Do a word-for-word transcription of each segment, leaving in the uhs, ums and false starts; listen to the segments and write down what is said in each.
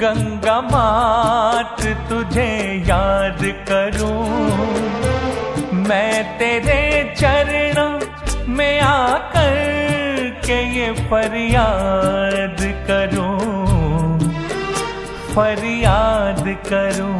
गंगा मात तुझे याद करूं, मैं तेरे चरणों में आकर के ये फरियाद करूं, फरियाद करूं।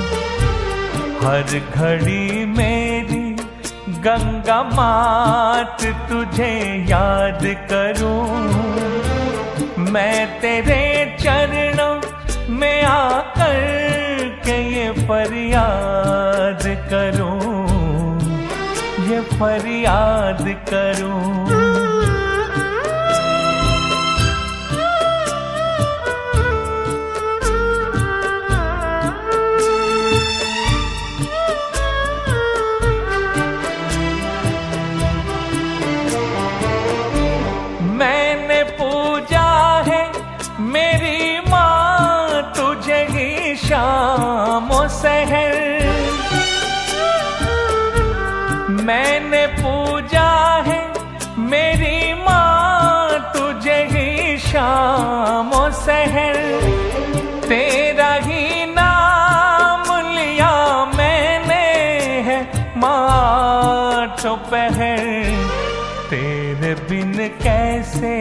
हर घड़ी मेरी गंगा मात तुझे याद करूं, मैं तेरे चरणों में आकर के ये फरियाद करूं, ये फरियाद करूं। मैंने पूजा है मेरी माँ तुझे ही शामो सहर, मैंने पूजा है मेरी माँ तुझे ही शामो सहर, तेरा ही नाम लिया मैंने है माँ तो पहर, तेरे बिन कैसे,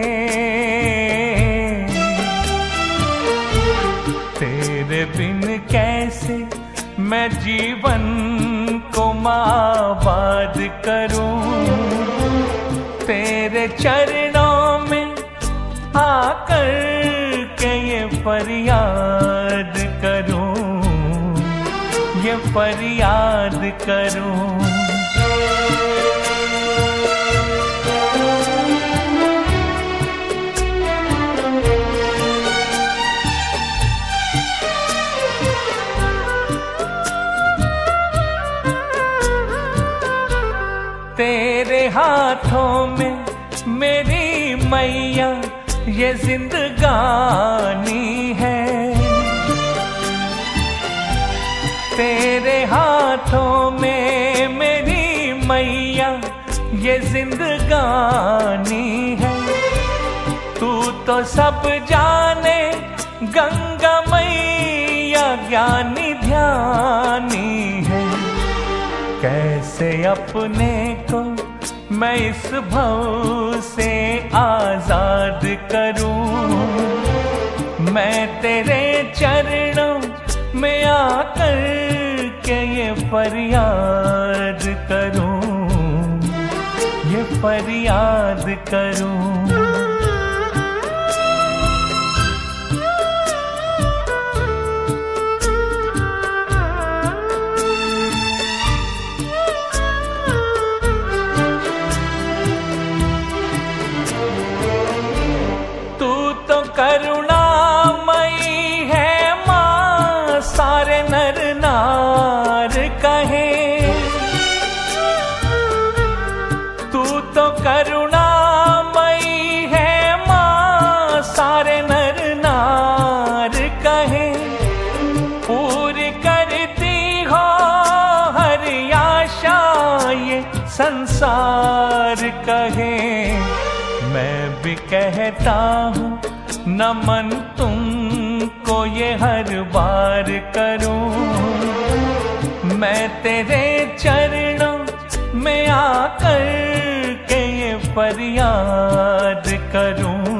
तेरे बिन कैसे मैं जीवन को आबाद करूं, तेरे चरणों में आकर के ये फरियाद करूं, ये फरियाद करूं। तेरे हाथों में मेरी मैया ये जिंदगानी है, तेरे हाथों में मेरी मैया ये जिंदगानी है। तू तो सब जाने गंगा मैया ज्ञानी ध्यानी है, कैसे अपने को मैं इस भव से आजाद करूं, मैं तेरे चरणों में आकर के ये फरियाद करूं, ये फरियाद करूं। करुणामयी है माँ सारे नर नार कहे, तू तो करुणामयी है माँ सारे नर नार कहे, पूरी करती हो हर आशा ये संसार कहे। मैं भी कहता हूँ नमन तुमको ये हर बार करूं, मैं तेरे चरणों में आकर के ये फरियाद करूं,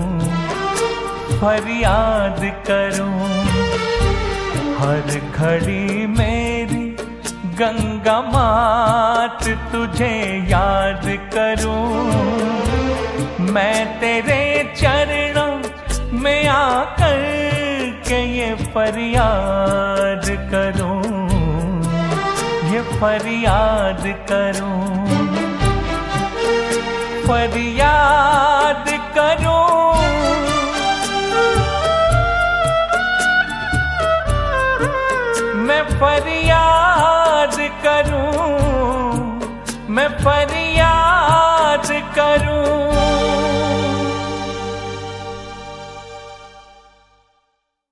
फरियाद करूं। हर घड़ी मेरी गंगा मात तुझे याद करूं, मैं तेरे चरणों में आकर के ये फरियाद करूं, ये फरियाद करूं, फरियाद करूं। मैं फरियाद करूं, मैं फरियाद करूं।